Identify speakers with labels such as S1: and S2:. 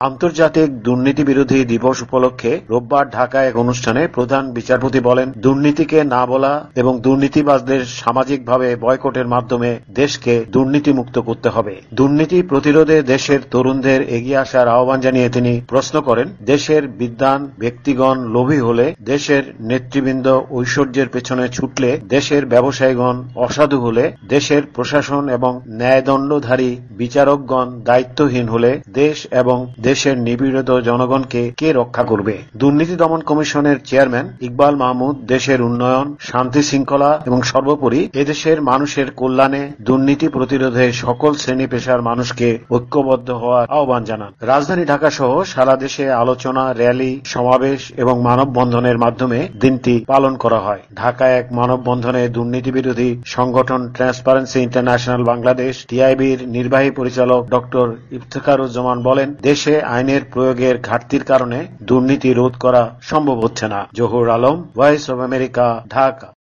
S1: আন্তর্জাতিক দুর্নীতি বিরোধী দিবস উপলক্ষে রোববার ঢাকায় এক অনুষ্ঠানে প্রধান বিচারপতি বলেন, দুর্নীতিকে না বলা এবং দুর্নীতিবাজদের সামাজিকভাবে বয়কটের মাধ্যমে দেশকে দুর্নীতিমুক্ত করতে হবে। দুর্নীতি প্রতিরোধে দেশের তরুণদের এগিয়ে আসার আহ্বান জানিয়ে তিনি প্রশ্ন করেন, দেশের বিদ্বান ব্যক্তিগণ লোভী হলে, দেশের নেতৃবৃন্দ ঐশ্বর্যের পেছনে ছুটলে, দেশের ব্যবসায়ীগণ অসাধু হলে, দেশের প্রশাসন এবং ন্যায়দণ্ডধারী বিচারকগণ দায়িত্বহীন হলে দেশ এবং দেশের নিপীড়িত জনগণকে কে রক্ষা করবে? দুর্নীতি দমন কমিশনের চেয়ারম্যান ইকবাল মাহমুদ দেশের উন্নয়ন, শান্তি শৃঙ্খলা এবং সর্বোপরি এদেশের মানুষের কল্যাণে দুর্নীতি প্রতিরোধে সকল শ্রেণী পেশার মানুষকে ঐক্যবদ্ধ হওয়ার আহ্বান জানান। রাজধানী ঢাকা সহ সারা দেশে আলোচনা, র্যালি, সমাবেশ এবং মানববন্ধনের মাধ্যমে দিনটি পালন করা হয়। ঢাকায় এক মানববন্ধনে দুর্নীতি বিরোধী সংগঠন ট্রান্সপারেন্সি ইন্টারন্যাশনাল বাংলাদেশ টিআইবির নির্বাহী পরিচালক ডক্টর ইফতেখারুজ্জামান বলেন, দেশে আইনের প্রয়োগের ঘাটতির কারণে দুর্নীতি রোধ করা সম্ভব হচ্ছে না। Johur Alam, Voice of America, Dhaka.